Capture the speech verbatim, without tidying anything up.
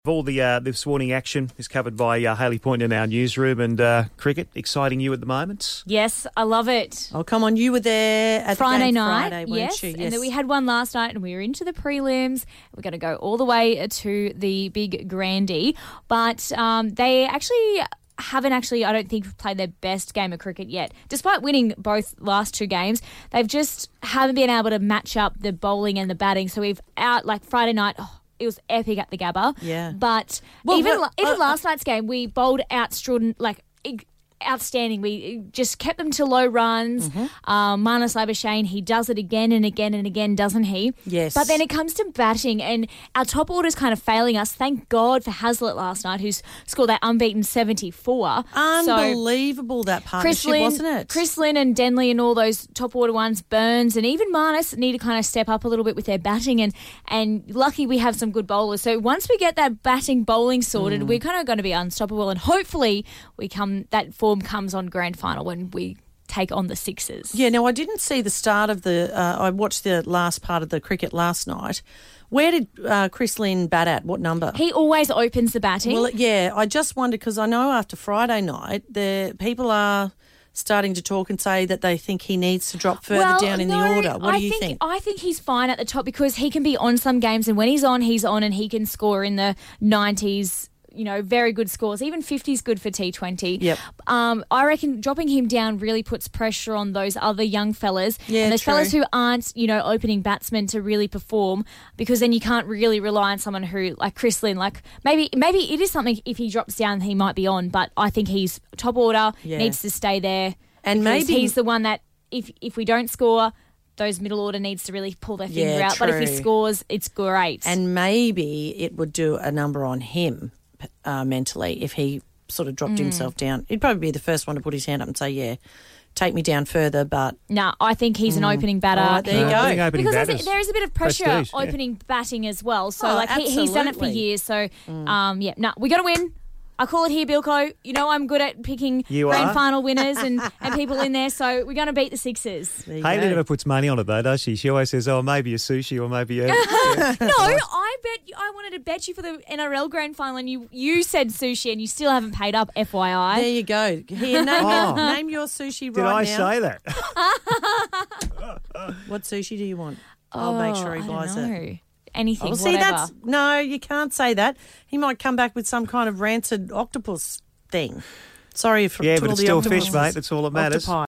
All the uh, this morning action is covered by uh, Hayley Point in our newsroom, and uh, cricket exciting you at the moment. Yes, I love it. Oh, come on, you were there at Friday the game night, Friday, weren't yes, you? Yes, and then we had one last night, and we were into the prelims. We're going to go all the way to the big grandie, but um, they actually haven't actually, I don't think, played their best game of cricket yet. Despite winning both last two games, they've just haven't been able to match up the bowling and the batting. So we've out like Friday night. Oh, it was epic at the Gabba. Yeah. But Well, even what- even uh, last night's game, we bowled extraordinary, like outstanding. We just kept them to low runs. Mm-hmm. Um, Marnus Labuschagne, he does it again and again and again, doesn't he? Yes. But then it comes to batting, and our top order's kind of failing us. Thank God for Hazlitt last night, who's scored that unbeaten seventy-four. So Unbelievable, that Chris partnership, Lynn, wasn't it? Chris Lynn and Denley and all those top order ones, Burns and even Marnus need to kind of step up a little bit with their batting, and and lucky we have some good bowlers. So once we get that batting bowling sorted, Mm. we're kind of going to be unstoppable, and hopefully we come that form comes on grand final when we take on the Sixers. Yeah, no, I didn't see the start of the uh, I watched the last part of the cricket last night. Where did uh, Chris Lynn bat at? What number? He always opens the batting. Well, yeah, I just wondered because I know after Friday night, the people are starting to talk and say that they think he needs to drop further well, down in no, the order. What I do you think, think? I think he's fine at the top because he can be on some games, and when he's on, he's on, and he can score in the nineties. You know, very good scores. Even fifty is good for T twenty. Yep. Um, I reckon dropping him down really puts pressure on those other young fellas. Yeah, and those true. fellas who aren't, you know, opening batsmen to really perform, because then you can't really rely on someone who, like Chris Lynn, like maybe maybe it is something if he drops down he might be on, but I think he's top order, Yeah. needs to stay there. And because maybe- he's the one that if if we don't score, those middle order needs to really pull their finger Yeah, out. But if he true. scores, it's great. And maybe it would do a number on him uh, mentally if he sort of Mm. dropped himself down. He'd probably be the first one to put his hand up and say, yeah, take me down further, but... No, I think he's an opening batter. All right, there you No, go. I think opening Because batters. there's a, there is a bit of pressure Prestige, yeah. opening batting as well. So, Oh, like, he, he's done it for absolutely. years. So, um, yeah, no, we got to win. I call it here, Bilko. You know I'm good at picking You grand are. final winners and, and people in there. So we're going to beat the Sixers. There you Hayley go. never puts money on it though, does she? She always says, "Oh, maybe a sushi or maybe a." No, I bet I wanted to bet you for the N R L grand final, and you you said sushi, and you still haven't paid up. F Y I. There you go. Here, name, Oh. your, name your sushi Did right I now. say that? What sushi do you want? I'll make sure he Oh, I buys don't it. know. Anything, Oh, see, whatever. that's no, you can't say that. He might come back with some kind of rancid octopus thing. Sorry if Yeah, to but all it's the still octopus fish, mate. That's all that matters. octopi.